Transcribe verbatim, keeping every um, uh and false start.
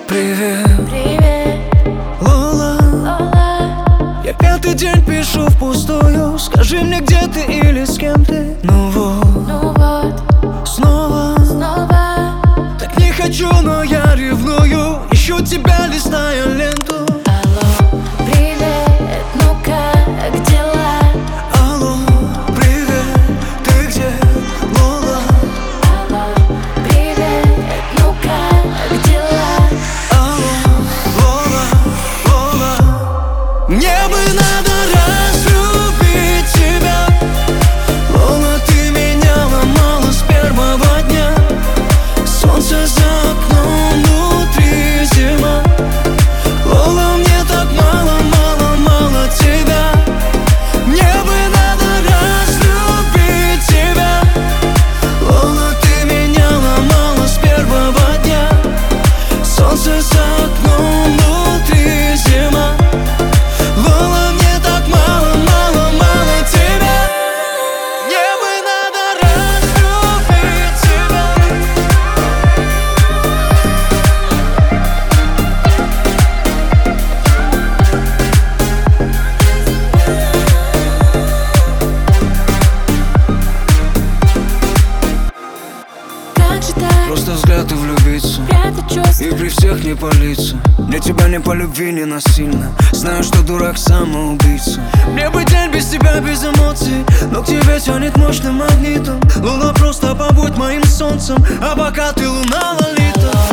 Привет, Привет, Лола. Лола. Я пятый день пишу впустую. Скажи мне, где ты или с кем ты. Ну вот, Ну вот, снова, снова. так не хочу, но я ревную. Ищу тебя, листая ленту. Алло, привет, ну как дела? Алло, привет, ты где, Лола? Алло, привет, ну как дела? Алло, Лола, Лола. Мне бы надо разлюбить тебя. Лола, ты меня ломала с первого дня. Солнце за окном, внутри зима. Лола, мне так мало, мало, мало тебя. Мне бы надо разлюбить тебя. Лола, ты меня ломала с первого дня. Солнце за окном, внутри зима. Лола, мне так мало, мало, мало тебя. Мне бы надо разлюбить тебя. Как же так? Просто взгляд и влюбиться, Прятать чувства. и при всех не палиться. Мне тебя не по любви, не насильно. Знаю, что дурак самоубийца. Мне бы день без тебя, без эмоций, но к тебе тянет мощным магнитом. Луна, просто побудь моим солнцем, а пока ты луна, Лолита.